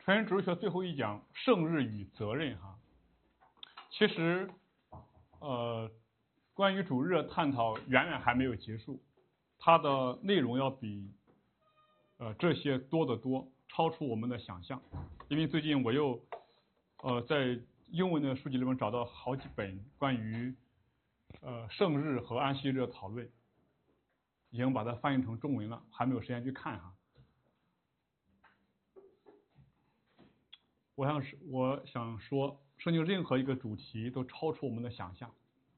传人主日学最后一讲圣日与责任哈，其实关于主日的探讨远远还没有结束，它的内容要比这些多得多，超出我们的想象。因为最近我又在英文的书籍里面找到好几本关于圣日和安息日的讨论，已经把它翻译成中文了，还没有时间去看哈。我想说，圣经任何一个主题都超出我们的想象。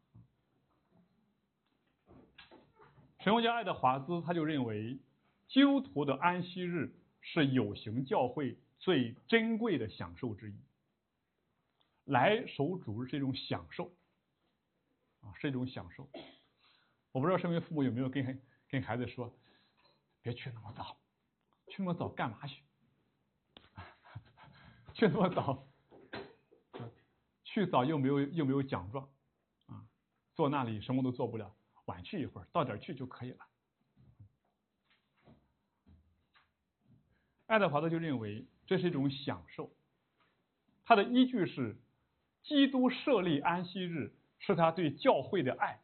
神学家爱德华兹他就认为，基督徒的安息日是有形教会最珍贵的享受之一。来守主日是一种享受，是一种享受。我不知道身为父母有没有跟孩子说，别去那么早，去那么早干嘛去？去那么早，去早又没有奖状啊，坐那里什么都做不了，晚去一会儿，到点去就可以了。爱德华兹就认为这是一种享受，他的依据是基督设立安息日是他对教会的爱，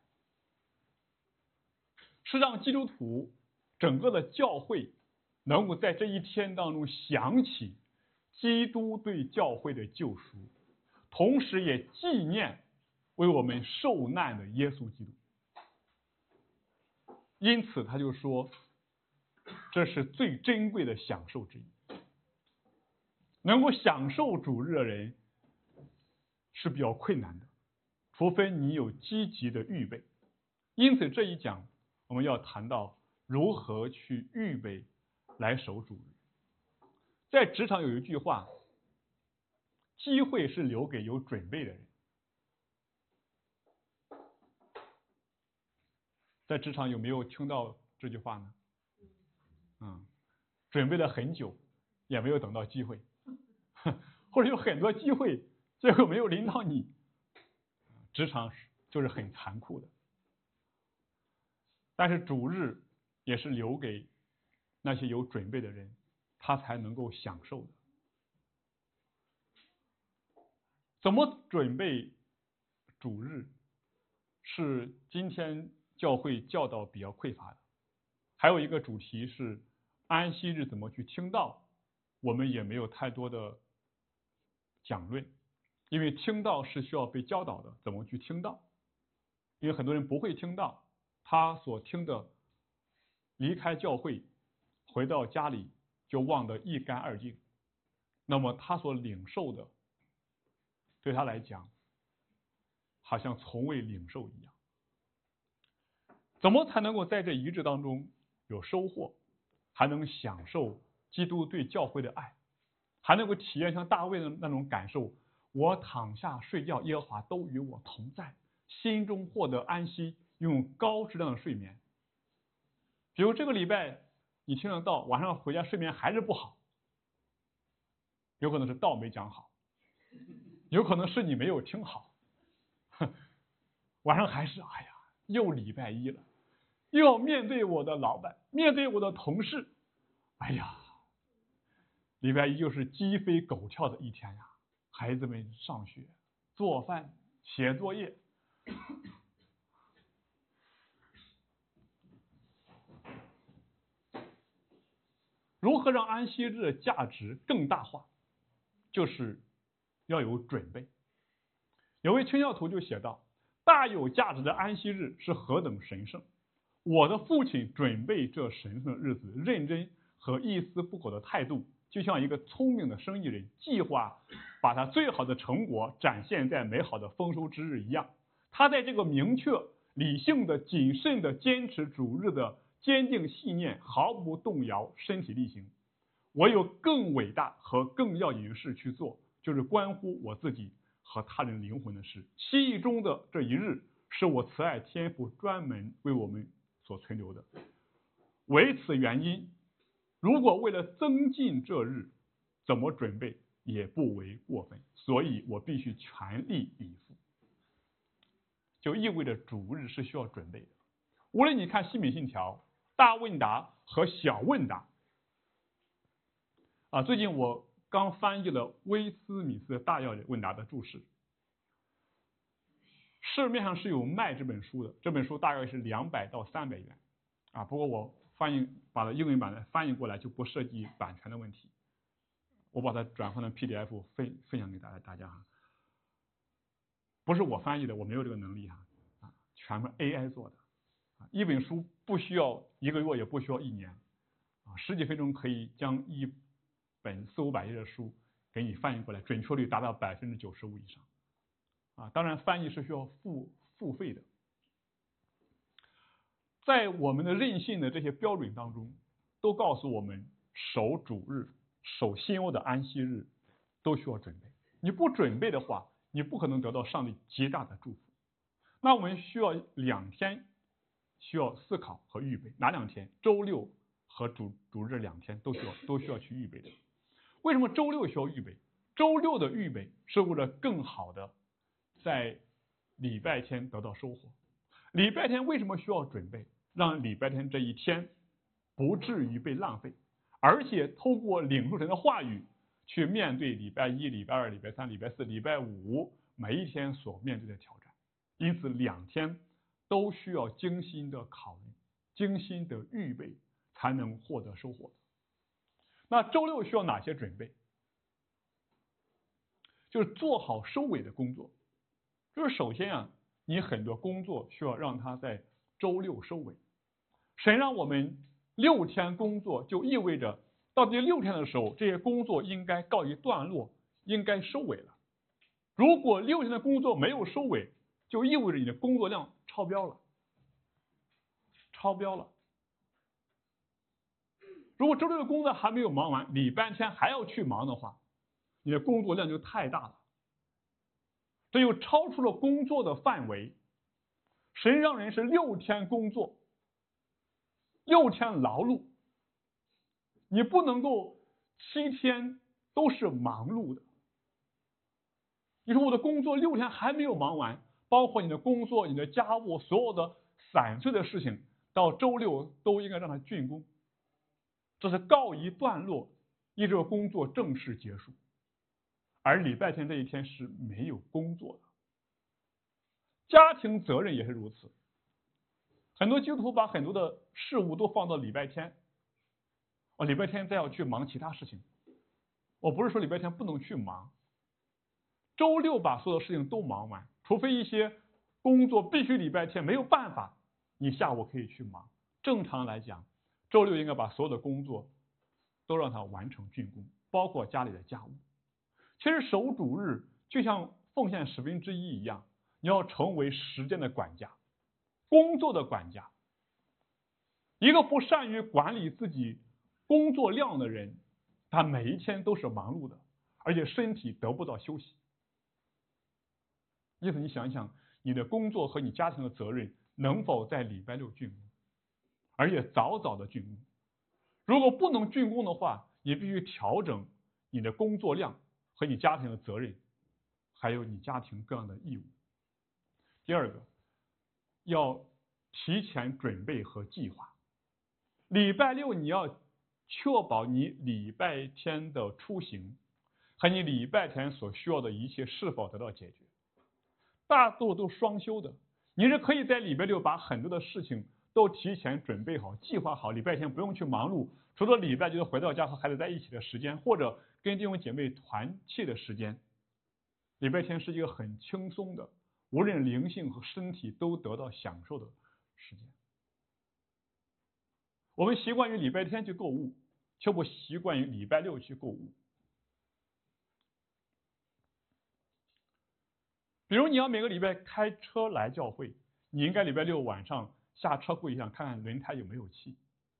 是让基督徒整个的教会能够在这一天当中想起基督对教会的救赎，同时也纪念为我们受难的耶稣基督。因此他就说，这是最珍贵的享受之一。能够享受主日的人是比较困难的，除非你有积极的预备。因此这一讲我们要谈到如何去预备来守主日。在职场有一句话，机会是留给有准备的人。在职场有没有听到这句话呢？准备了很久也没有等到机会，或者有很多机会结果没有临到你，职场就是很残酷的。但是主日也是留给那些有准备的人，他才能够享受的。怎么准备主日是今天教会教导比较匮乏的。还有一个主题是安息日怎么去听道，我们也没有太多的讲论，因为听道是需要被教导的，怎么去听道？因为很多人不会听道，他所听的离开教会回到家里就忘得一干二净，那么他所领受的对他来讲好像从未领受一样。怎么才能够在这一日当中有收获，还能享受基督对教会的爱，还能够体验像大卫的那种感受，我躺下睡觉，耶和华都与我同在，心中获得安息，拥有高质量的睡眠。比如这个礼拜你听得到，晚上回家睡眠还是不好，有可能是道没讲好，有可能是你没有听好，晚上还是哎呀，又礼拜一了，又要面对我的老板，面对我的同事，哎呀，礼拜一就是鸡飞狗跳的一天呀！孩子们上学、做饭、写作业，如何让安息日的价值更大化？就是要有准备。有位清教徒就写道：大有价值的安息日是何等神圣！我的父亲准备这神圣的日子，认真和一丝不苟的态度，就像一个聪明的生意人计划把他最好的成果展现在美好的丰收之日一样。他在这个明确、理性的、谨慎的坚持主日的坚定信念，毫不动摇，身体力行。我有更伟大和更要紧的事去做，就是关乎我自己和他人灵魂的事。7亿中的这一日，是我慈爱天父专门为我们所存留的。为此原因，如果为了增进这日，怎么准备也不为过分，所以我必须全力以赴。就意味着主日是需要准备的。无论你看西敏信条、大问答和小问答，最近我刚翻译了威斯敏斯特大要问答的注释。市面上是有卖这本书的，这本书大概是200到300元啊。不过我把它英文版的翻译过来，就不涉及版权的问题。我把它转换成 PDF 分享给大家哈。不是我翻译的，我没有这个能力哈啊，全部 AI 做的啊。一本书不需要1个月，也不需要1年啊，10几分钟可以将一本400-500页的书给你翻译过来，准确率达到95%以上啊。当然，翻译是需要付费的。在我们的任性的这些标准当中，都告诉我们守主日、守新欧的安息日都需要准备。你不准备的话，你不可能得到上帝极大的祝福。那我们需要2天需要思考和预备，哪2天？周六和主日2天都需要去预备的。为什么周六需要预备？周六的预备是为了更好的在礼拜天得到收获。礼拜天为什么需要准备？让礼拜天这一天不至于被浪费，而且透过领受神的话语去面对礼拜1、礼拜2、礼拜3、礼拜4、礼拜5每一天所面对的挑战。因此2天都需要精心的考虑、精心的预备，才能获得收获的。那周六需要哪些准备？就是做好收尾的工作。就是首先啊，你很多工作需要让它在周六收尾。神让我们6天工作，就意味着到第6天的时候，这些工作应该告一段落，应该收尾了。如果6天的工作没有收尾，就意味着你的工作量超标了。如果周六的工作还没有忙完，礼拜天还要去忙的话，你的工作量就太大了，这就超出了工作的范围。神让人是6天工作，6天劳碌，你不能够7天都是忙碌的。你说我的工作6天还没有忙完，包括你的工作、你的家务，所有的散碎的事情，到周六都应该让它竣工。这是告一段落，一直工作正式结束。而礼拜天这一天是没有工作的。家庭责任也是如此。很多基督徒把很多的事物都放到礼拜天，礼拜天再要去忙其他事情。我不是说礼拜天不能去忙，周六把所有的事情都忙完，除非一些工作必须礼拜天没有办法，你下午可以去忙。正常来讲，周六应该把所有的工作都让它完成竣工，包括家里的家务。其实守主日就像奉献1/10一样，你要成为时间的管家，工作的管家。一个不善于管理自己工作量的人，他每一天都是忙碌的，而且身体得不到休息。因此你想一想，你的工作和你家庭的责任能否在礼拜六竣工，而且早早的竣工。如果不能竣工的话，你必须调整你的工作量和你家庭的责任，还有你家庭各样的义务。第二个，要提前准备和计划。礼拜六你要确保你礼拜天的出行和你礼拜天所需要的一切是否得到解决。大多数都双休的，你是可以在礼拜六把很多的事情都提前准备好、计划好，礼拜天不用去忙碌，除了礼拜就是回到家和孩子在一起的时间，或者跟弟兄姐妹团契的时间。礼拜天是一个很轻松的，无论灵性和身体都得到享受的时间。我们习惯于礼拜天去购物，却不习惯于礼拜六去购物。比如你要每个礼拜开车来教会，你应该礼拜六晚上下车柜上看看轮胎有没有气，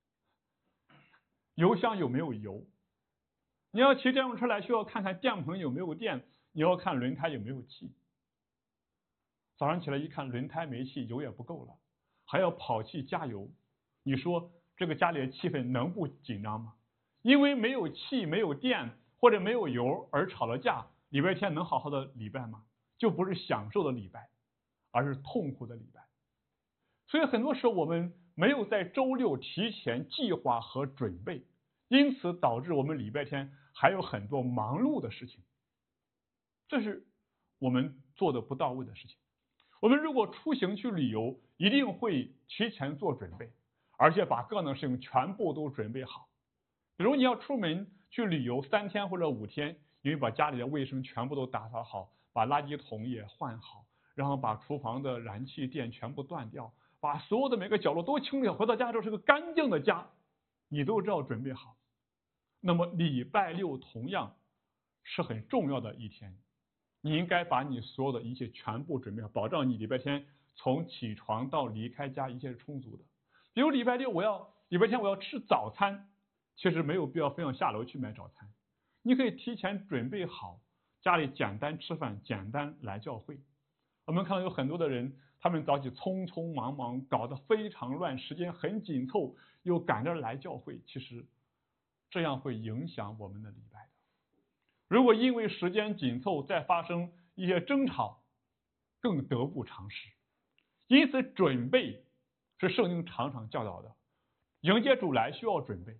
油箱有没有油。你要骑电动车来，需要看看电棚有没有电，你要看轮胎有没有气。早上起来一看轮胎没气，油也不够了，还要跑去加油。你说这个家里的气氛能不紧张吗？因为没有气、没有电或者没有油而吵了架，礼拜天能好好的礼拜吗？就不是享受的礼拜，而是痛苦的礼拜。所以很多时候我们没有在周六提前计划和准备， 因此导致我们礼拜天还有很多忙碌的事情，这是我们做的不到位的事情。我们如果出行去旅游，一定会提前做准备，而且把各样的事情全部都准备好。比如你要出门去旅游3天或者5天，你会把家里的卫生全部都打扫好，把垃圾桶也换好，然后把厨房的燃气电全部断掉，把所有的每个角落都清理好，回到家之后是个干净的家，你都知道准备好。那么礼拜六同样是很重要的一天，你应该把你所有的一切全部准备好，保障你礼拜天从起床到离开家一切是充足的。比如礼拜天我要吃早餐，其实没有必要非要下楼去买早餐，你可以提前准备好，家里简单吃饭，简单来教会。我们看到有很多的人，他们早起匆匆忙忙，搞得非常乱，时间很紧凑，又赶着来教会，其实这样会影响我们的礼拜的。如果因为时间紧凑再发生一些争吵，更得不偿失。因此准备是圣经常常教导的，迎接主来需要准备，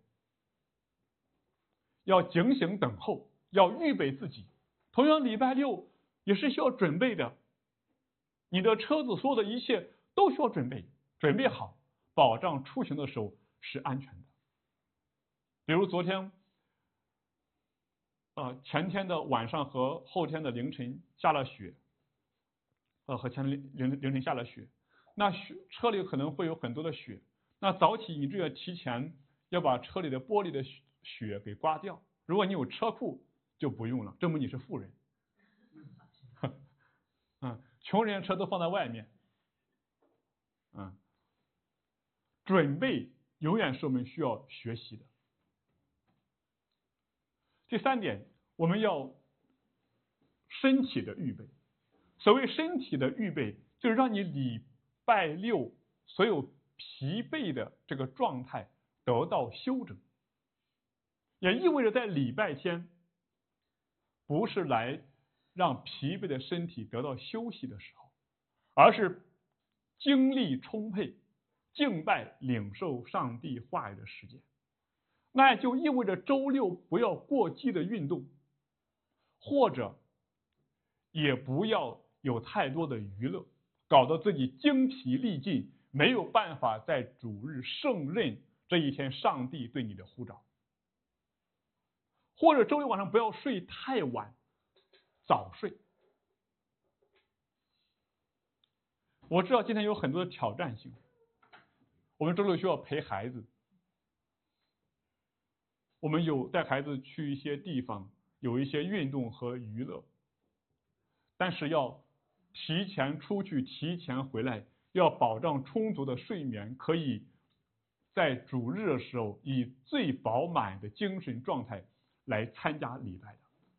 要警醒等候，要预备自己。同样礼拜六也是需要准备的，你的车子所有的一切都需要准备，准备好，保障出行的时候是安全的。比如昨天前天的晚上和后天的凌晨下了雪，和前天凌晨下了雪，那车里可能会有很多的雪，那早起你就要提前要把车里的玻璃的雪给刮掉。如果你有车库就不用了，证明你是富人。穷人车都放在外面。准备永远是我们需要学习的。第3点，我们要身体的预备。所谓身体的预备，就是让你礼拜六所有疲惫的这个状态得到休整，也意味着在礼拜天不是来让疲惫的身体得到休息的时候，而是精力充沛、敬拜领受上帝话语的时间。那也就意味着周六不要过激的运动，或者也不要有太多的娱乐，搞得自己精疲力尽，没有办法在主日胜任这一天上帝对你的呼召。或者周六晚上不要睡太晚，早睡。我知道今天有很多的挑战性，我们周六需要陪孩子，我们有带孩子去一些地方，有一些运动和娱乐，但是要提前出去，提前回来，要保障充足的睡眠，可以在主日的时候以最饱满的精神状态来参加礼拜的。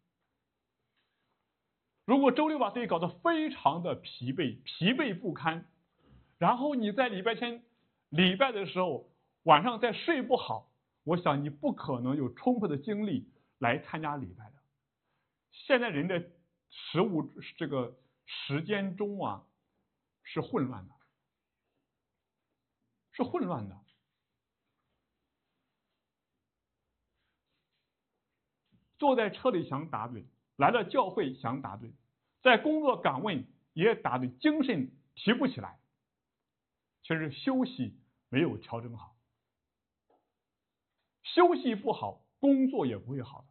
如果周六把自己搞得非常的疲惫不堪，然后你在礼拜天礼拜的时候晚上再睡不好，我想你不可能有充沛的精力来参加礼拜的。现在人的这个时间中是混乱的，是混乱的。坐在车里想打盹，来了教会想打盹，在工作岗位也打得精神提不起来，其实休息没有调整好，休息不好，工作也不会好的。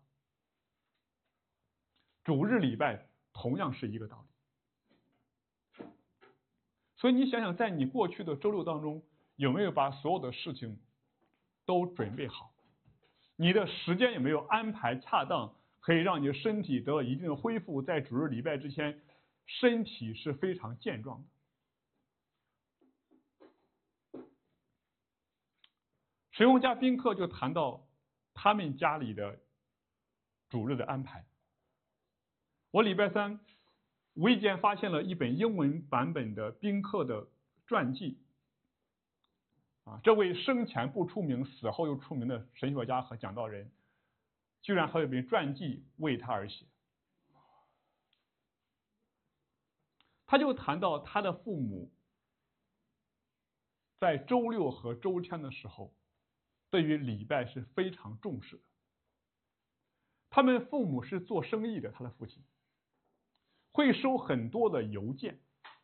主日礼拜同样是一个道理。所以你想想，在你过去的周六当中，有没有把所有的事情都准备好？你的时间有没有安排恰当，可以让你的身体得到一定的恢复，在主日礼拜之前，身体是非常健壮的。神用家宾客就谈到他们家里的主日的安排。我礼拜3无意间发现了一本英文版本的宾客的传记。这位生前不出名，死后又出名的神学家和讲道人，居然还有一本传记为他而写。他就谈到他的父母在周六和周天的时候， 对于礼拜是非常重视的。他们父母是做生意的，他的父亲会收很多的邮件。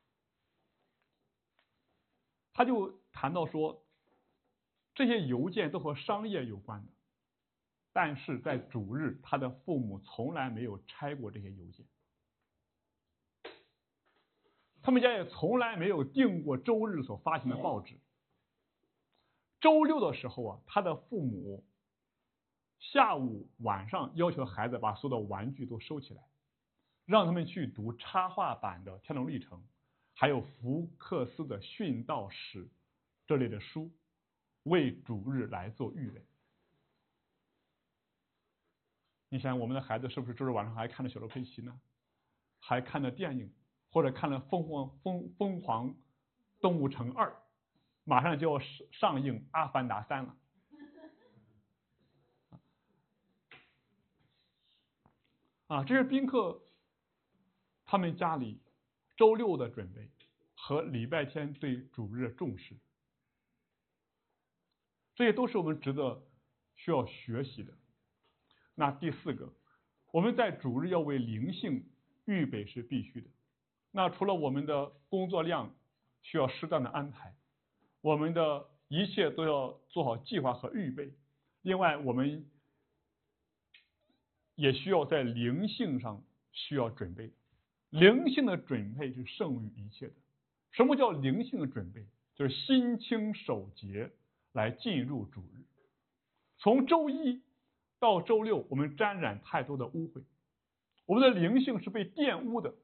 他就谈到说，这些邮件都和商业有关的，但是在主日，他的父母从来没有拆过这些邮件。他们家也从来没有订过周日所发行的报纸。周六的时候啊，他的父母下午晚上要求孩子把所有的玩具都收起来，让他们去读插画版的《天路历程》，还有福克斯的《殉道史》这类的书，为主日来做预备。你想，我们的孩子是不是周日晚上还看着小猪佩奇呢？还看着电影，或者看了疯狂动物城2，马上就要上映《阿凡达3》了。这是宾客他们家里周六的准备和礼拜天对主日的重视，这些都是我们值得需要学习的。那第4个，我们在主日要为灵性预备是必须的。那除了我们的工作量需要适当的安排，我们的一切都要做好计划和预备。另外，我们也需要在灵性上需要准备。灵性的准备是胜于一切的。什么叫灵性的准备？就是心清守节来进入主日。从周一到周六，我们沾染太多的污秽，我们的灵性是被玷污的，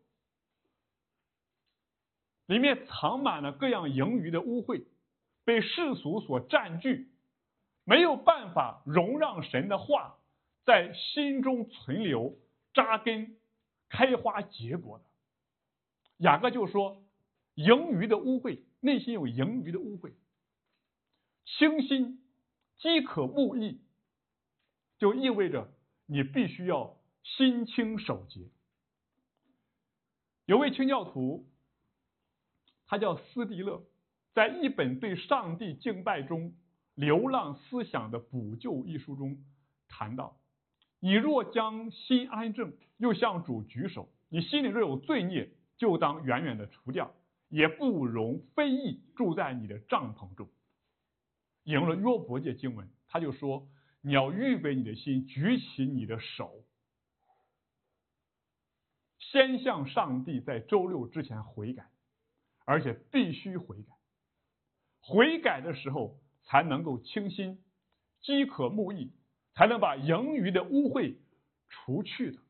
里面藏满了各样盈余的污秽，被世俗所占据，没有办法容让神的话在心中存留、扎根、开花结果的。雅各就说，盈余的污秽，内心有盈余的污秽，清心饥渴慕义，就意味着你必须要心清守节。有位清教徒，他叫斯蒂勒，在一本对上帝敬拜中流浪思想的补救一书中谈到，你若将心安正，又向主举手，你心里若有罪孽，就当远远的除掉，也不容非议住在你的帐篷中。引用了约伯记经文，他就说，你要预备你的心，举起你的手，先向上帝在周六之前悔改，而且必须悔改。悔改的时候才能够清心，饥渴慕义，才能把盈余的污秽除去的。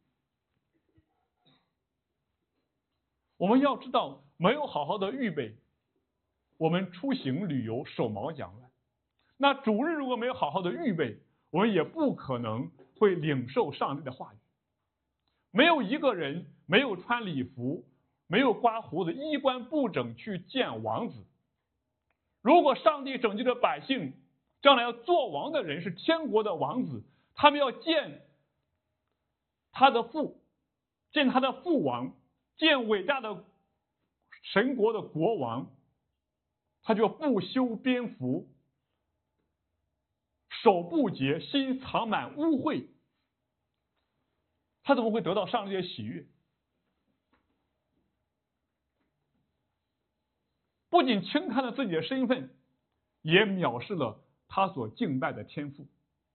我们要知道，没有好好的预备，我们出行旅游手忙脚乱。那主日如果没有好好的预备，我们也不可能会领受上帝的话语。没有一个人没有穿礼服、没有刮胡子、衣冠不整去见王子。如果上帝拯救的百姓，将来要做王的人是天国的王子，他们要见他的父，见他的父王，见伟大的神国的国王，他就不修边幅，手不洁，心藏满污秽，他怎么会得到上帝的喜悦？不仅轻看了自己的身份，也藐视了他所敬拜的天父。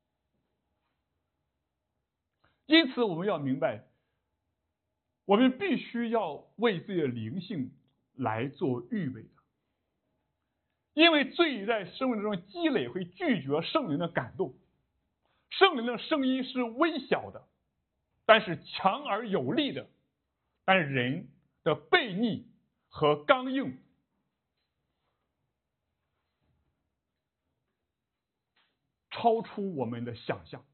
因此我们要明白，我们必须要为自己的灵性来做预备的。因为罪在生命中积累会拒绝圣灵的感动，圣灵的声音是微小的，但是强而有力的，但是人的悖逆和刚硬超出我们的想象。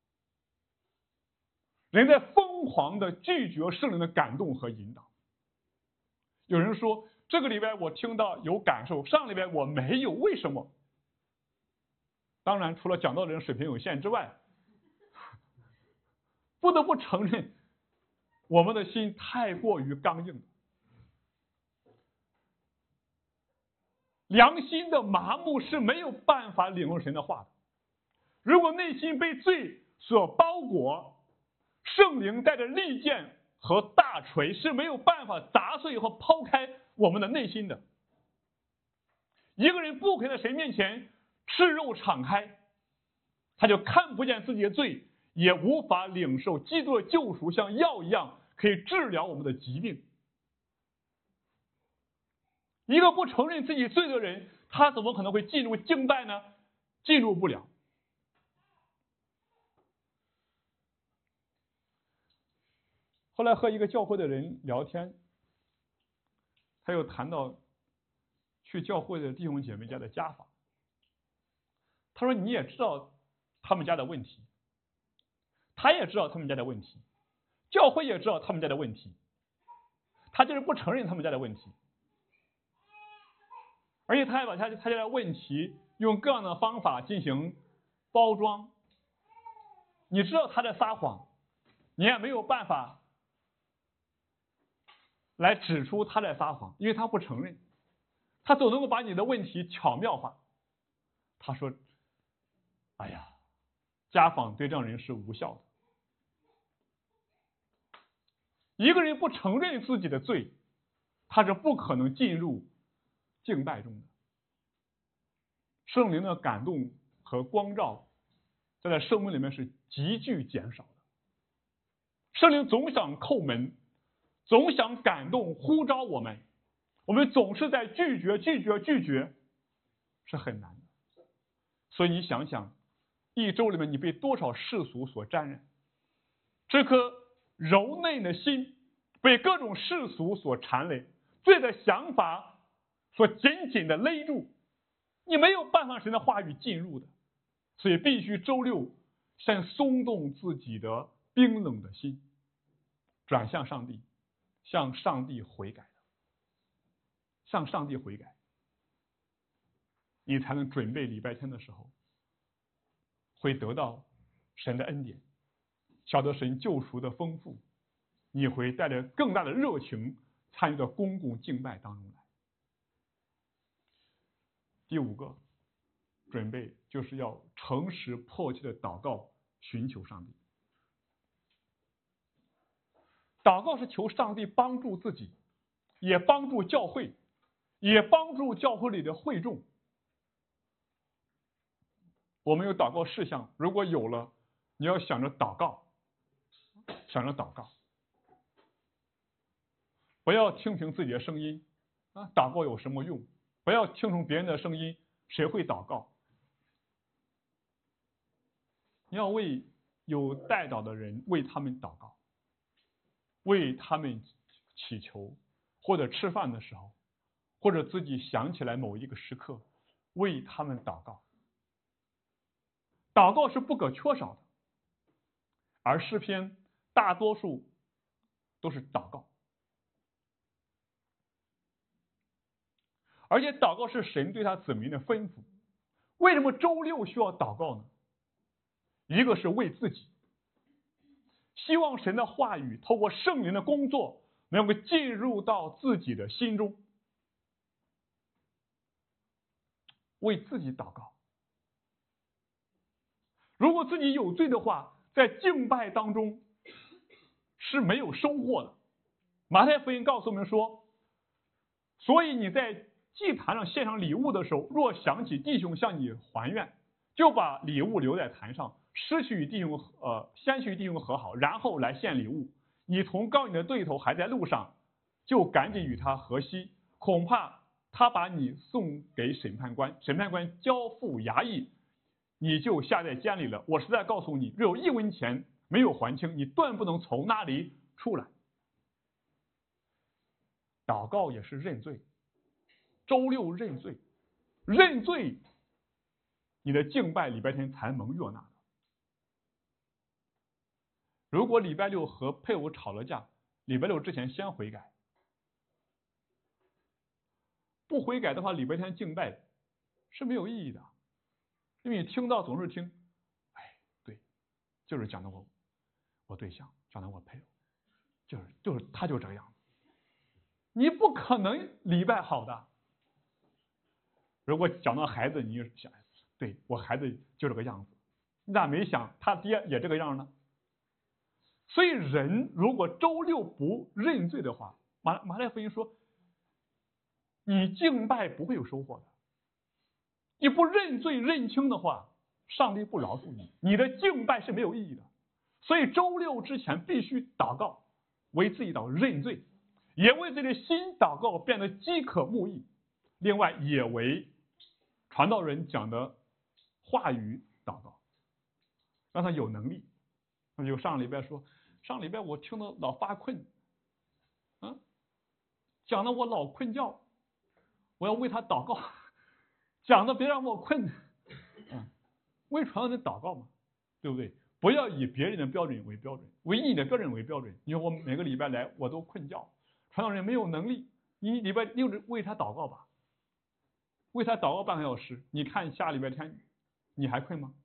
人在疯狂的拒绝圣灵的感动和引导。有人说，这个礼拜我听到有感受，上礼拜我没有，为什么？当然，除了讲道的人水平有限之外，不得不承认，我们的心太过于刚硬了。良心的麻木是没有办法领受神的话的。 如果内心被罪所包裹，圣灵带着利剑和大锤是没有办法砸碎和抛开我们的内心的。一个人不可以在神面前赤肉敞开，他就看不见自己的罪，也无法领受基督的救赎，像药一样可以治疗我们的疾病。一个不承认自己罪的人，他怎么可能会进入敬拜呢？进入不了。后来和一个教会的人聊天，他又谈到去教会的弟兄姐妹家的家访。他说你也知道他们家的问题，他也知道他们家的问题，教会也知道他们家的问题，他就是不承认他们家的问题，而且他还把他家的问题用各样的方法进行包装。你知道他在撒谎，你也没有办法来指出他在撒谎，因为他不承认，他总能够把你的问题巧妙化。他说哎呀，家访对这样人是无效的。一个人不承认自己的罪，他是不可能进入敬拜中的。圣灵的感动和光照在圣经里面是急剧减少的。圣灵总想叩门，总想感动呼召我们，我们总是在拒绝，是很难的。所以你想想，一周里面你被多少世俗所沾染，这颗柔嫩的心被各种世俗所缠累，罪的想法所紧紧的勒住，你没有办法神的话语进入的。所以必须周六先松动自己的冰冷的心，转向上帝，向上帝悔改，向上帝悔改，你才能准备礼拜天的时候会得到神的恩典，晓得神救赎的丰富，你会带着更大的热情参与到公共敬拜当中来。第五个准备就是要诚实迫切的祷告，寻求上帝。祷告是求上帝帮助自己，也帮助教会，也帮助教会里的会众。我们有祷告事项，如果有了，你要想着祷告，想着祷告，不要听凭自己的声音啊，祷告有什么用？不要听从别人的声音，谁会祷告？你要为有代祷的人为他们祷告，为他们祈求，或者吃饭的时候，或者自己想起来某一个时刻为他们祷告。祷告是不可缺少的，而诗篇大多数都是祷告，而且祷告是神对他子民的吩咐。为什么周六需要祷告呢？一个是为自己，希望神的话语透过圣灵的工作能够进入到自己的心中，为自己祷告。如果自己有罪的话，在敬拜当中是没有收获的。马太福音告诉我们说，所以你在祭坛上献上礼物的时候，若想起弟兄向你还愿，就把礼物留在坛上，先去与弟兄和好，然后来献礼物。你同告你的对头还在路上，就赶紧与他和稀，恐怕他把你送给审判官，审判官交付衙役，你就下在监里了。我实在告诉你，若有1文钱没有还清，你断不能从那里出来。祷告也是认罪，周六认罪，认罪，你的敬拜礼拜天才蒙悦纳的。如果礼拜六和配偶吵了架，礼拜六之前先悔改，不悔改的话，礼拜天敬拜是没有意义的。因为你听到总是听，哎，对，就是讲的我对象，讲的我配偶，就是他就这个样子，你不可能礼拜好的。如果讲到孩子，你就想，对，我孩子就这个样子， 你咋没想他爹也这个样呢？所以人如果周六不认罪的话，马太福音说，你敬拜不会有收获的。你不认罪认清的话，上帝不饶恕你，你的敬拜是没有意义的。所以周六之前必须祷告，为自己祷告认罪，也为自己的心祷告，变得饥渴慕义。另外也为传道人讲的话语祷告，让他有能力。那就上礼拜说，上礼拜我听得老发困，讲的我老困觉，我要为他祷告，讲的别让我困，为传道人祷告嘛，对不对？不要以别人的标准为标准，以你的标准为标准。你说我每个礼拜来我都困觉，传道人没有能力，你礼拜六为他祷告吧，为他祷告半个小时，你看下礼拜天你还困吗？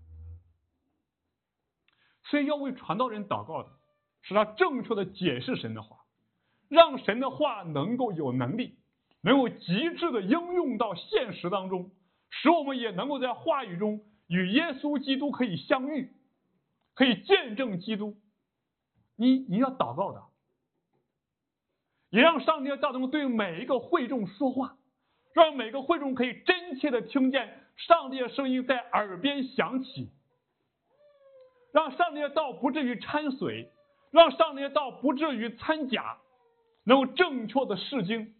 所以要为传道人祷告的是他正确的解释神的话，让神的话能够有能力，能够极致的应用到现实当中，使我们也能够在话语中与耶稣基督可以相遇，可以见证基督。你要祷告的，也让上帝的大能对每一个会众说话，让每个会众可以真切的听见上帝的声音在耳边响起，让上帝的道不至于掺水，让上帝的道不至于掺假，能够正确的释经，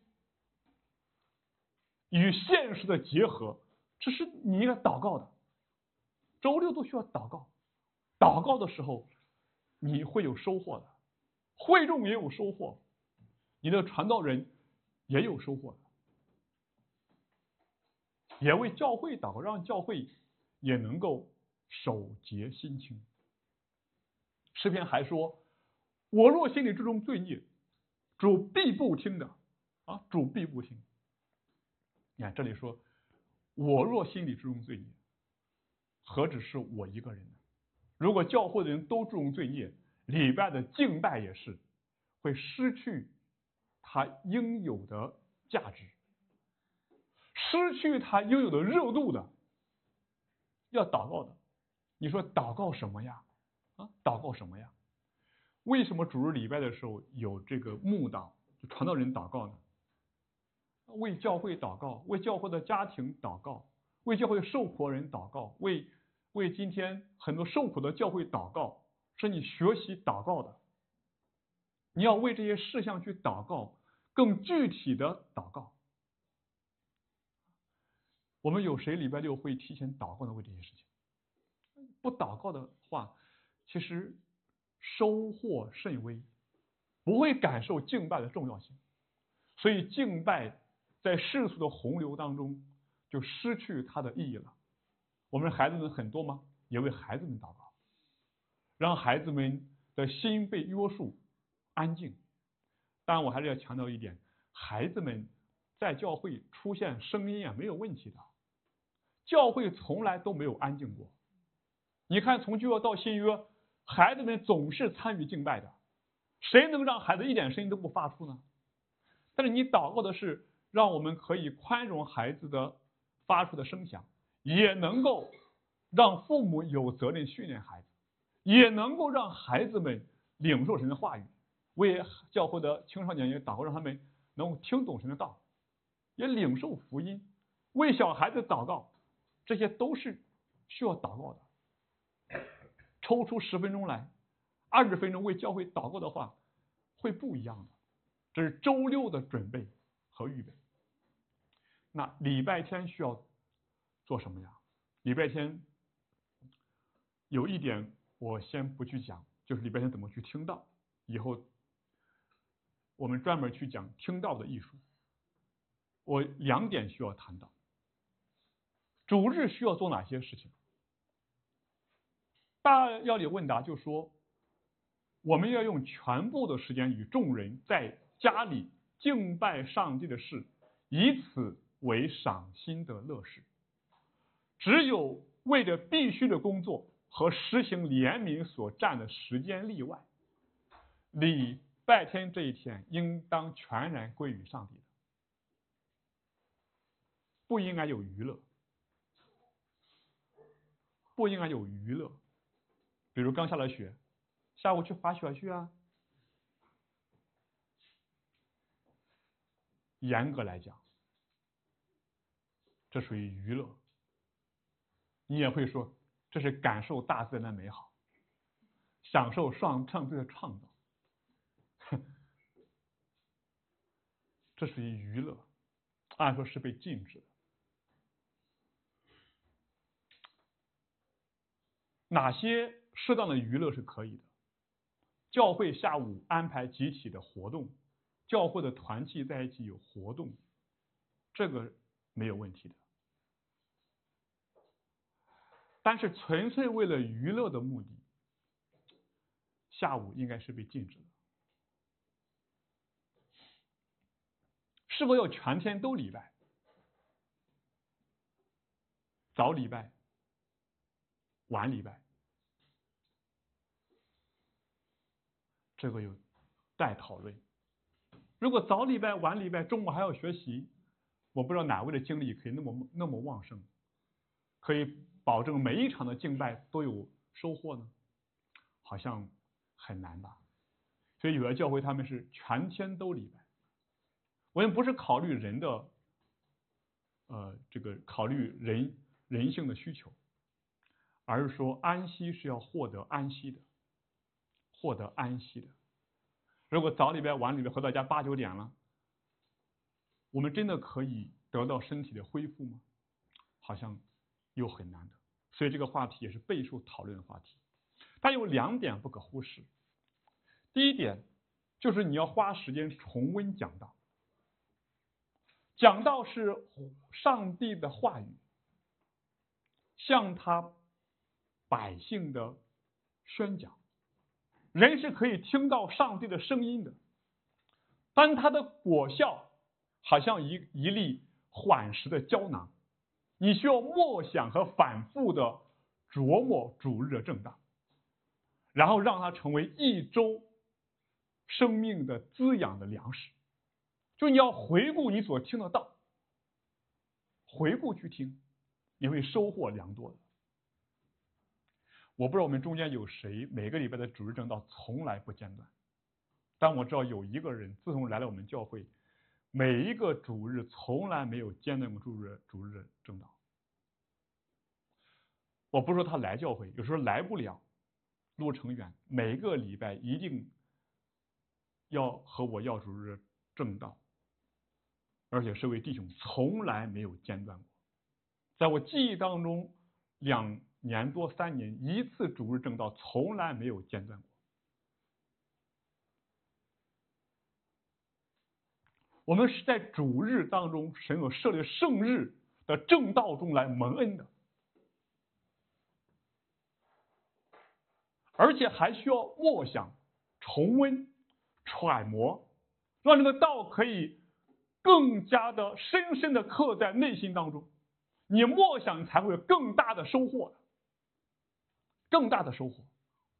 与现实的结合，这是你应该祷告的。周六都需要祷告，祷告的时候你会有收获的，会众也有收获，你的传道人也有收获的，也为教会祷告，让教会也能够守节心清。诗篇还说，我若心里之中罪孽，主必不听的主必不听。你看这里说，我若心里之中罪孽，何止是我一个人呢？如果教会的人都注重罪孽，礼拜的敬拜也是会失去它应有的价值，失去它应有的热度的。要祷告的，你说祷告什么呀？祷告什么呀？为什么主日礼拜的时候有这个慕道，就传道人祷告呢？为教会祷告，为教会的家庭祷告，为教会受苦人祷告，为今天很多受苦的教会祷告，是你学习祷告的。你要为这些事项去祷告，更具体的祷告。我们有谁礼拜六会提前祷告呢？为这些事情，不祷告的话，其实收获甚微，不会感受敬拜的重要性。所以敬拜在世俗的洪流当中就失去它的意义了。我们孩子们很多吗？也为孩子们祷告，让孩子们的心被约束，安静。当然我还是要强调一点，孩子们在教会出现声音没有问题的，教会从来都没有安静过。你看从旧约到新约，孩子们总是参与敬拜的，谁能让孩子一点声音都不发出呢？但是你祷告的是让我们可以宽容孩子的发出的声响，也能够让父母有责任训练孩子，也能够让孩子们领受神的话语，为教会的青少年也祷告，让他们能够听懂神的道，也领受福音，为小孩子祷告，这些都是需要祷告的。抽出10分钟来，20分钟为教会祷告的话，会不一样的。这是周六的准备和预备。那礼拜天需要做什么呀？礼拜天有一点我先不去讲，就是礼拜天怎么去听道，以后我们专门去讲听道的艺术。我2点需要谈到。主日需要做哪些事情？大要理问答就说，我们要用全部的时间与众人在家里敬拜上帝的事，以此为赏心的乐事。只有为着必须的工作和实行怜悯所占的时间例外，礼拜天这一天应当全然归于上帝的，不应该有娱乐， 不应该有娱乐，比如刚下了雪，下午去滑雪去啊。严格来讲，这属于娱乐。你也会说，这是感受大自然的美好，享受上帝的创造，这属于娱乐，按说是被禁止的。哪些适当的娱乐是可以的？教会下午安排集体的活动，教会的团契在一起有活动，这个没有问题的。但是纯粹为了娱乐的目的，下午应该是被禁止的。是否要全天都礼拜？早礼拜、晚礼拜，这个有待讨论。如果早礼拜、晚礼拜，中午还要学习，我不知道哪位的精力可以那么旺盛，可以保证每一场的敬拜都有收获呢？好像很难吧。所以有的教会他们是全天都礼拜。我们不是考虑人的考虑人性的需求，而是说安息是要获得安息的，获得安息的。如果早礼拜晚礼拜回到家8、9点了，我们真的可以得到身体的恢复吗？好像又很难的。所以这个话题也是备受讨论的话题。但有2点不可忽视。第一点就是你要花时间重温讲道。讲道是上帝的话语，向他百姓的宣讲。人是可以听到上帝的声音的，但它的果效好像一粒缓实的胶囊，你需要默想和反复的琢磨主日的正道，然后让它成为一周生命的滋养的粮食。就你要回顾你所听的道，回顾去听，你会收获良多的。我不知道我们中间有谁每个礼拜的主日正道从来不间断，但我知道有一个人自从来了我们教会，每一个主日从来没有间断过主日正道。我不是说他来教会，有时候来不了，路程远，每个礼拜一定要和我要主日正道，而且是位弟兄，从来没有间断过。在我记忆当中，2年多3年一次主日正道从来没有间断过。我们是在主日当中，神所设立圣日的正道中来蒙恩的，而且还需要默想、重温、揣摩，让这个道可以更加的深深的刻在内心当中。你默想才会有更大的收获，更大的收获。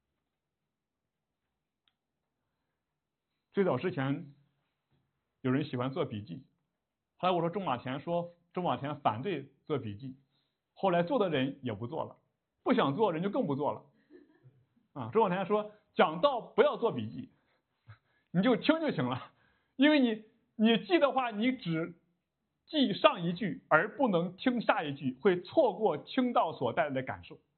最早之前有人喜欢做笔记，后来我说周马田反对做笔记，后来做的人也不做了，不想做人就更不做了。周马田说讲道不要做笔记，你就听就行了，因为你记的话，你只记上一句而不能听下一句，会错过听道所带来的感受。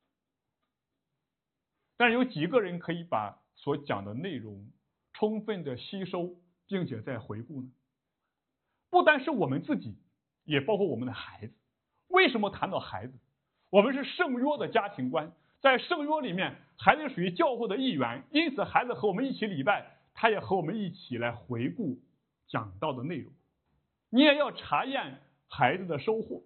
但是有几个人可以把所讲的内容充分的吸收，并且再回顾呢？不单是我们自己，也包括我们的孩子。为什么谈到孩子？我们是圣约的家庭观，在圣约里面，孩子属于教会的一员，因此孩子和我们一起礼拜，他也和我们一起来回顾讲道的内容。你也要查验孩子的收获。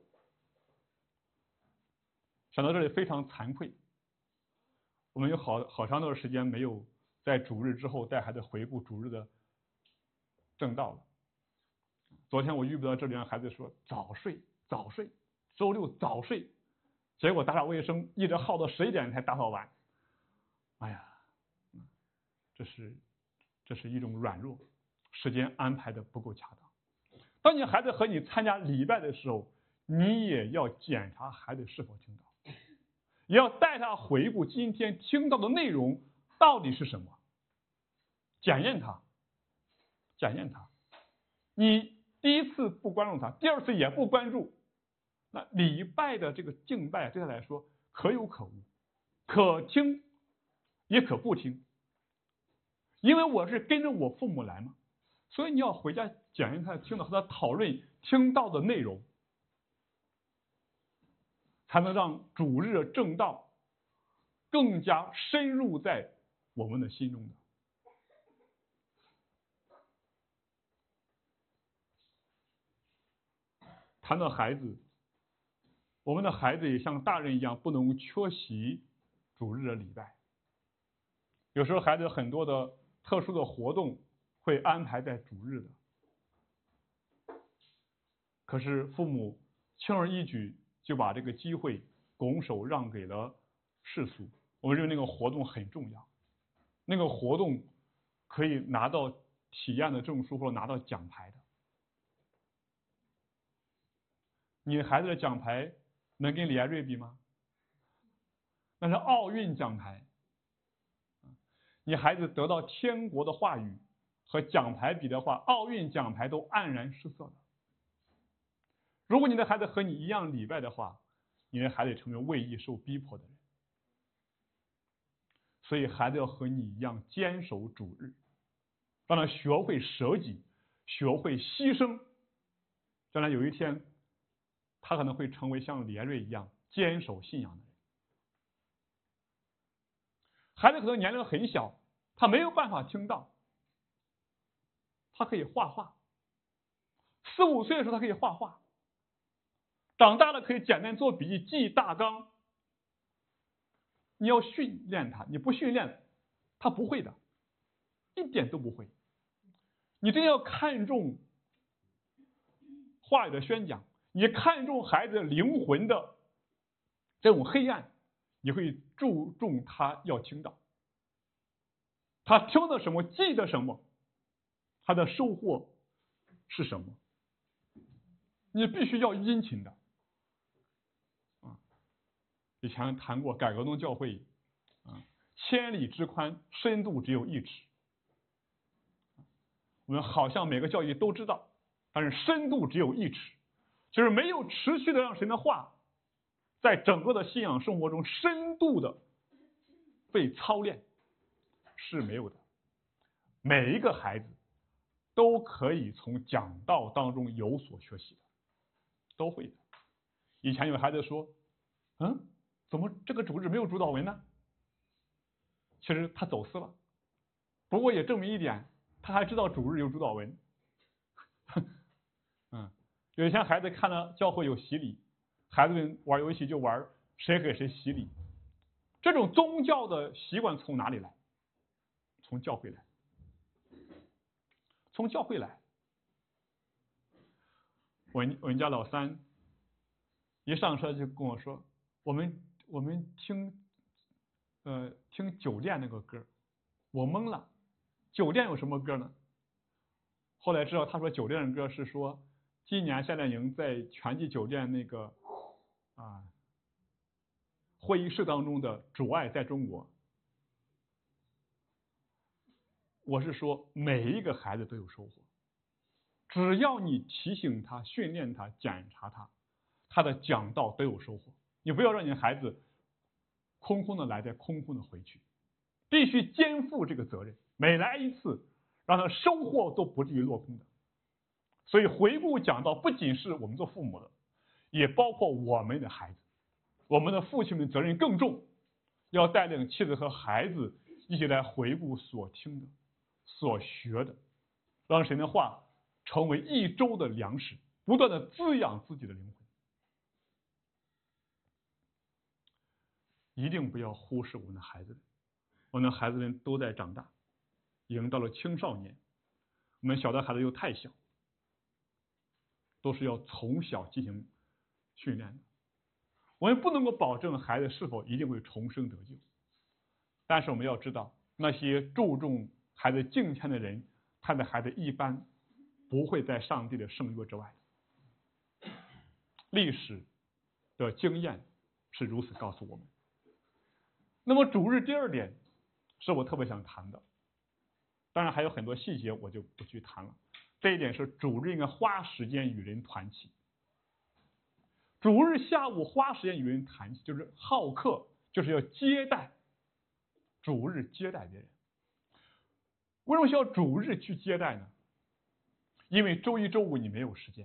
想到这里非常惭愧，我们有好长段时间没有在主日之后带孩子回顾主日的正道了。昨天我遇不到这里，让孩子说早睡，周六早睡，结果打扫卫生一直耗到11点才打扫完。哎呀，这是一种软弱，时间安排的不够恰当。当你孩子和你参加礼拜的时候，你也要检查孩子是否听到， 也要带他回顾今天听到的内容到底是什么，检验他，检验他。你第一次不关注他，第二次也不关注，那礼拜的这个敬拜对他来说可有可无，可听也可不听。因为我是跟着我父母来嘛，所以你要回家检验他听到和他讨论听到的内容，才能让主日正道更加深入在我们的心中的。谈到孩子，我们的孩子也像大人一样，不能缺席主日的礼拜。有时候孩子很多的特殊的活动会安排在主日的，可是父母轻而易举就把这个机会拱手让给了世俗。我们认为那个活动很重要，那个活动可以拿到体验的证书或者拿到奖牌的。你孩子的奖牌能跟李艾瑞比吗？那是奥运奖牌。你孩子得到天国的话语和奖牌比的话，奥运奖牌都黯然失色了。如果你的孩子和你一样礼拜的话，你的孩子成为为义受逼迫的人。所以孩子要和你一样坚守主日，让他学会舍己，学会牺牲。将来有一天，他可能会成为像李艾瑞一样坚守信仰的人。孩子可能年龄很小，他没有办法听到，他可以画画。4、5岁的时候他可以画画，长大了可以简单做笔记、记大纲。你要训练他，你不训练他不会的，一点都不会。你真要看重话语的宣讲，你看重孩子灵魂的这种黑暗，你会注重他要听到，他听的什么，记得什么，他的收获是什么，你必须要殷勤的。以前谈过改革宗教会千里之宽，深度只有1尺。我们好像每个教义都知道，但是深度只有1尺，就是没有持续的让神的话在整个的信仰生活中深度的被操练，是没有的。每一个孩子都可以从讲道当中有所学习的，都会的。以前有孩子说，怎么这个主日没有主导文呢？其实他走失了，不过也证明一点，他还知道主日有主导文。有一天孩子看到教会有洗礼，孩子们玩游戏就玩谁给谁洗礼。这种宗教的习惯从哪里来？从教会来，从教会来。我们家老三一上车就跟我说，我们听酒店那个歌，我懵了。酒店有什么歌呢？后来知道他说酒店的歌是说今年夏令营在全季酒店那个会议室当中的主爱在中国。我是说每一个孩子都有收获，只要你提醒他、训练他、检查他，他的讲道都有收获。你不要让你的孩子空空的来，再空空的回去，必须肩负这个责任，每来一次让他收获都不至于落空的。所以回顾讲道不仅是我们做父母的，也包括我们的孩子。我们的父亲们责任更重，要带领妻子和孩子一起来回顾所听的、所学的，让神的话成为一周的粮食，不断的滋养自己的灵魂。一定不要忽视我们的孩子们，我们的孩子们都在长大，已经到了青少年，我们小的孩子又太小，都是要从小进行训练的。我们不能够保证孩子是否一定会重生得救，但是我们要知道，那些注重孩子敬虔的人，他的孩子一般不会在上帝的圣约之外的。历史的经验是如此告诉我们。 那么主日第二点是我特别想谈的，当然还有很多细节我就不去谈了。这一点是主日应该花时间与人团契。主日下午花时间与人团契，就是好客，就是要接待。主日接待别人，为什么需要主日去接待呢？因为周一周五你没有时间，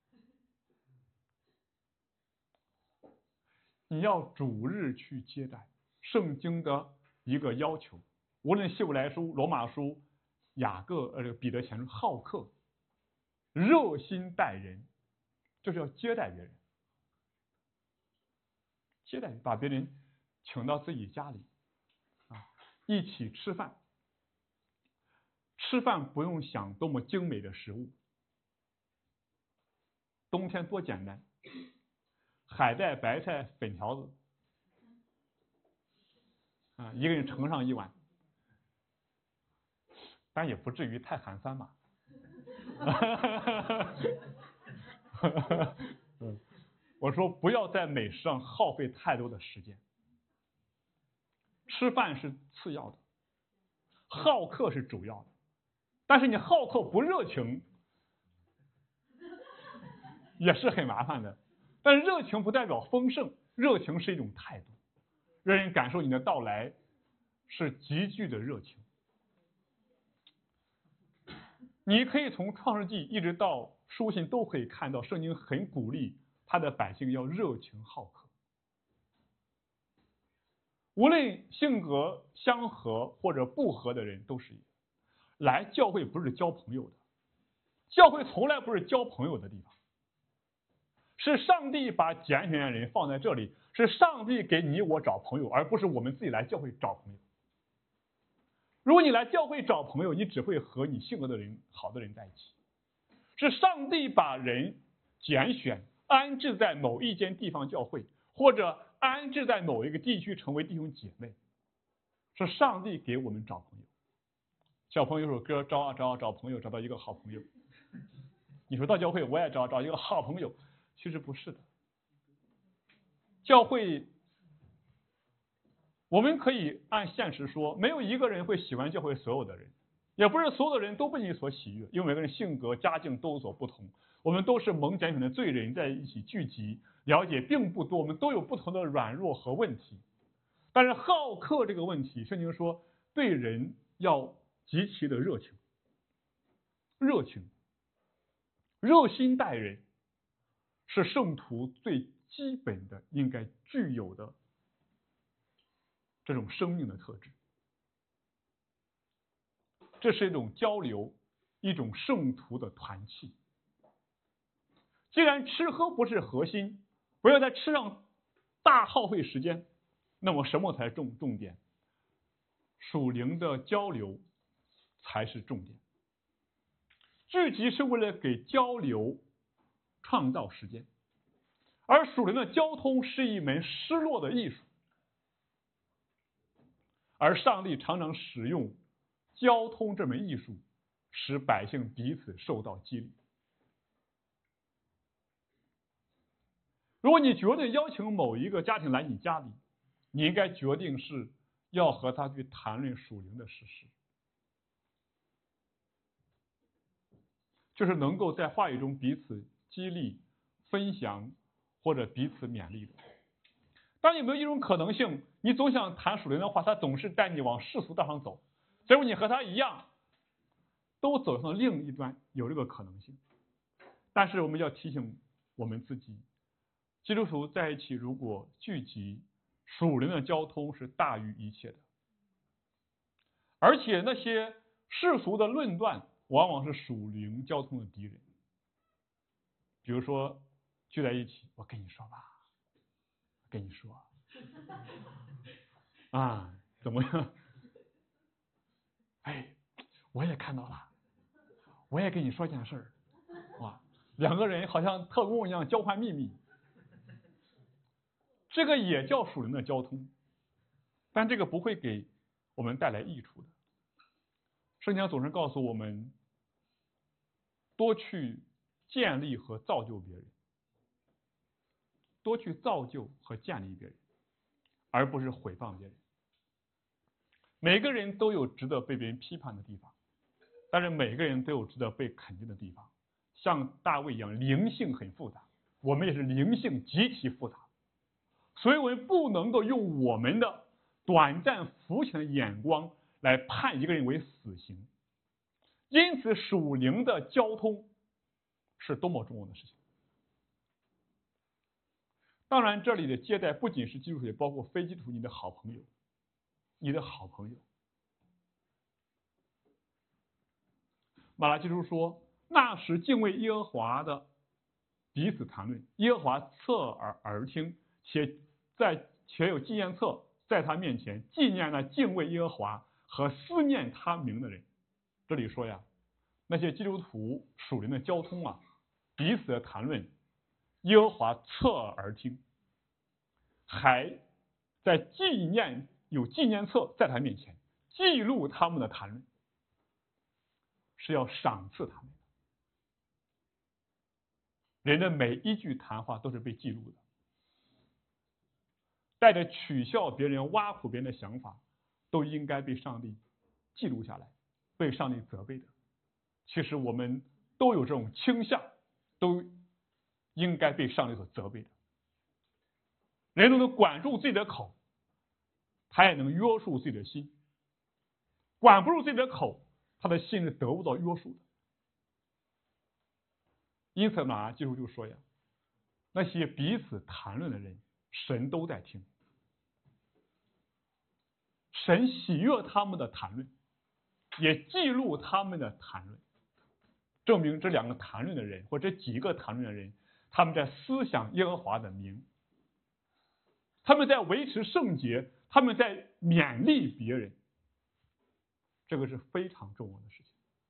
你要主日去接待。圣经的一个要求，无论希伯来书、罗马书、彼得前书，好客，热心待人，就是要接待别人，接待把别人请到自己家里啊，一起吃饭。吃饭不用想多么精美的食物，冬天多简单，海带、白菜、粉条子，一个人盛上一碗，但也不至于太寒酸吧。我说不要在美食上耗费太多的时间，吃饭是次要的，好客是主要的。但是你好客不热情，也是很麻烦的。但是热情不代表丰盛，热情是一种态度，让人感受你的到来是极具的热情。你可以从创世纪一直到书信都可以看到，圣经很鼓励他的百姓要热情好客。无论性格相合或者不合的人都是一样。来教会不是交朋友的，教会从来不是交朋友的地方，是上帝把拣选的人放在这里，是上帝给你我找朋友，而不是我们自己来教会找朋友。如果你来教会找朋友，你只会和你性格的人好的人在一起。是上帝把人拣选安置在某一间地方教会，或者安置在某一个地区成为弟兄姐妹，是上帝给我们找朋友。小朋友有首歌，找朋友，找到一个好朋友。你说到教会我也找一个好朋友，其实不是的。教会我们可以按现实说，没有一个人会喜欢教会所有的人，也不是所有的人都被你所喜悦，因为每个人性格家境都有所不同，我们都是蒙拣选的罪人，在一起聚集，了解并不多，我们都有不同的软弱和问题。但是好客这个问题，圣经说对人要极其的热情，热心待人是圣徒最基本的应该具有的这种生命的特质。这是一种交流，一种圣徒的团契。既然吃喝不是核心，不要在吃上大耗费时间，那么什么才是重点？属灵的交流才是重点。聚集是为了给交流创造时间，而属灵的交通是一门失落的艺术，而上帝常常使用交通这门艺术，使百姓彼此受到激励。如果你决定邀请某一个家庭来你家里，你应该决定是要和他去谈论属灵的事实，就是能够在话语中彼此激励、分享或者彼此勉励的。当然有没有一种可能性，你总想谈属灵的话，他总是带你往世俗道上走，结果你和他一样都走向另一端，有这个可能性。但是我们要提醒我们自己，基督徒在一起如果聚集，属灵的交通是大于一切的。而且那些世俗的论断往往是属灵交通的敌人。比如说聚在一起，我跟你说吧，跟你说啊，怎么样？哎，我也看到了，我也跟你说件事儿，哇，两个人好像特工一样交换秘密，这个也叫属灵的交通，但这个不会给我们带来益处的。圣经总是告诉我们，多去建立和造就别人，多去造就和建立别人，而不是毁谤别人。 每个人都有值得被别人批判的地方，但是每个人都有值得被肯定的地方。像大卫一样，灵性很复杂，我们也是灵性极其复杂，所以我们不能够用我们的短暂肤浅的眼光来判一个人为死刑。因此，属灵的交通是多么重要的事情。当然，这里的接待不仅是基督徒，也包括非基督徒，你的好朋友，你的好朋友。马拉基书说，那时敬畏耶和华的彼此谈论，耶和华侧耳听，且有纪念册在他面前，纪念那敬畏耶和华和思念他名的人。这里说呀，那些基督徒属灵的交通啊，彼此的谈论，耶和华侧耳听，还在有纪念册在他面前记录他们的谈论，是要赏赐他们的。人的每一句谈话都是被记录的，带着取笑别人、挖苦别人的想法，都应该被上帝记录下来，被上帝责备的。其实我们都有这种倾向，都应该被上帝所责备的。人都能管住自己的口，他也能约束自己的心。管不住自己的口，他的心是得不到约束的。因此马拉基书就说呀，那些彼此谈论的人，神都在听，神喜悦他们的谈论，也记录他们的谈论，证明这两个谈论的人，或这几个谈论的人，他们在思想耶和华的名，他们在维持圣洁，他们在勉励别人，这个是非常重要的事情。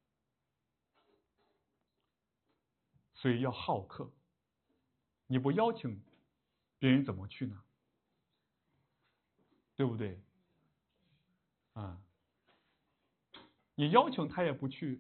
所以要好客，你不邀请别人怎么去呢？对不对？啊，你邀请他也不去，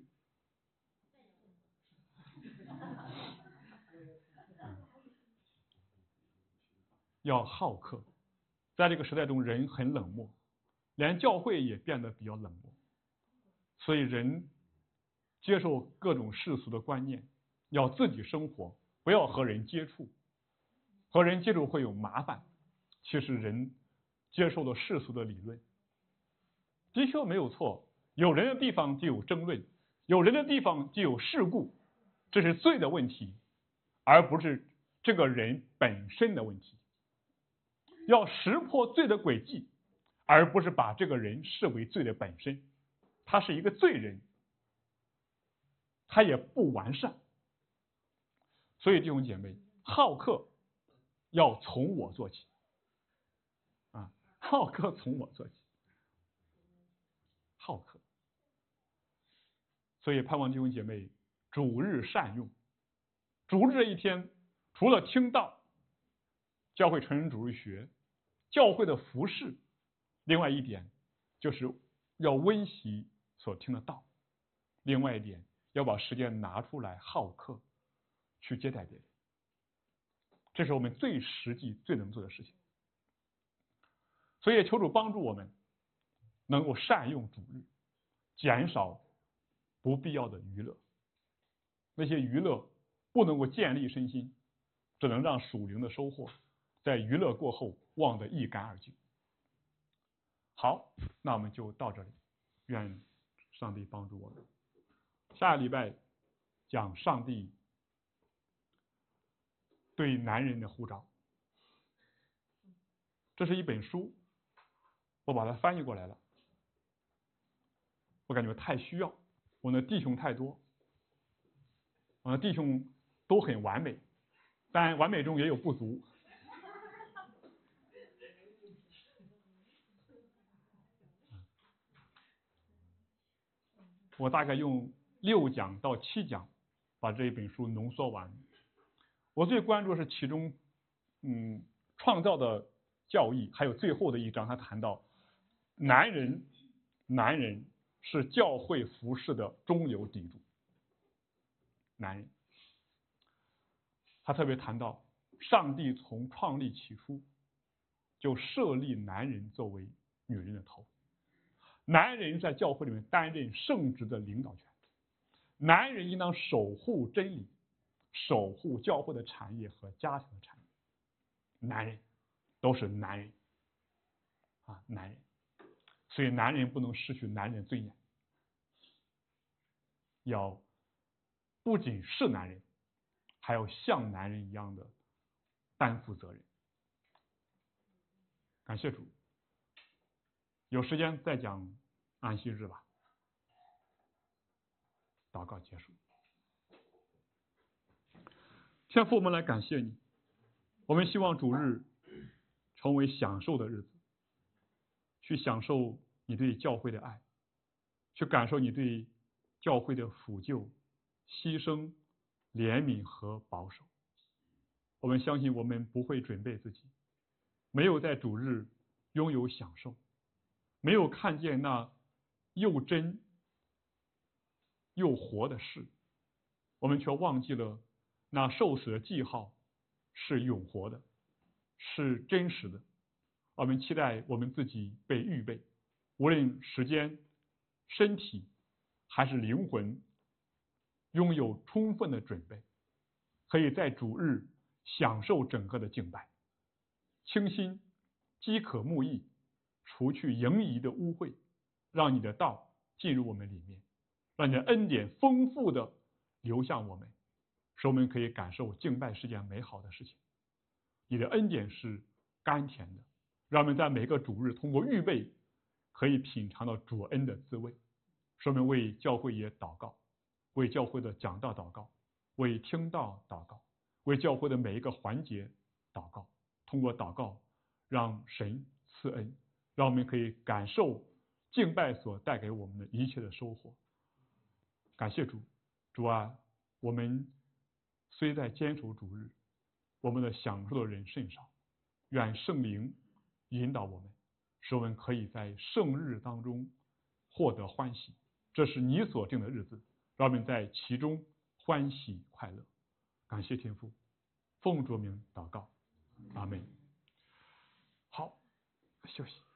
要好客。在这个时代中，人很冷漠，连教会也变得比较冷漠，所以人接受各种世俗的观念，要自己生活，不要和人接触，和人接触会有麻烦。其实人接受了世俗的理论，的确没有错，有人的地方就有争论，有人的地方就有事故，这是罪的问题，而不是这个人本身的问题。要识破罪的轨迹，而不是把这个人视为罪的本身。他是一个罪人，他也不完善。所以弟兄姐妹，好客要从我做起啊！好客从我做起，好客。所以盼望弟兄姐妹主日善用。主日这一天，除了听道、教会成人主日学、教会的服事，另外一点就是要温习所听的道，另外一点要把时间拿出来好客，去接待别人，这是我们最实际、最能做的事情。所以求主帮助我们能够善用主日，减少不必要的娱乐。那些娱乐不能够建立身心，只能让属灵的收获在娱乐过后忘得一干二净。好，那我们就到这里，愿上帝帮助我们。下个礼拜讲上帝对男人的呼召，这是一本书，我把它翻译过来了，我感觉太需要，我的弟兄太多，我的弟兄都很完美，但完美中也有不足。我大概用6讲到7讲把这一本书浓缩完。我最关注的是其中创造的教义，还有最后的一章，他谈到男人是教会服事的中流砥柱。男人，他特别谈到上帝从创立起初就设立男人作为女人的头， 男人在教会里面担任圣职的领导权，男人应当守护真理，守护教会的产业和家庭的产业。男人都是男人啊，男人，所以男人不能失去男人的尊严，要不仅是男人，还要像男人一样的担负责任。感谢主，有时间再讲安息日吧。祷告结束。天父，我们来感谢你，我们希望主日成为享受的日子，去享受你对教会的爱，去感受你对教会的抚救、牺牲、怜悯和保守。我们相信我们不会准备自己，没有在主日拥有享受，没有看见那又真又活的事，我们却忘记了那受死的记号是永活的，是真实的。我们期待我们自己被预备，无论时间、身体还是灵魂，拥有充分的准备，可以在主日享受整个的敬拜，清心、饥渴慕义，除去盈余的污秽，让你的道进入我们里面，让你的恩典丰富的流向我们，使我们可以感受敬拜是件美好的事情。你的恩典是甘甜的，让我们在每个主日通过预备，可以品尝到主恩的滋味。使我们为教会也祷告，为教会的讲道祷告，为听道祷告，为教会的每一个环节祷告。通过祷告，让神赐恩，让我们可以感受敬拜所带给我们的一切的收获。感谢主，主啊，我们虽在坚守主日，我们的享受的人甚少，愿圣灵引导我们，使我们可以在圣日当中获得欢喜。这是你所定的日子，让我们在其中欢喜快乐。感谢天父，奉主名祷告，阿们。好，休息。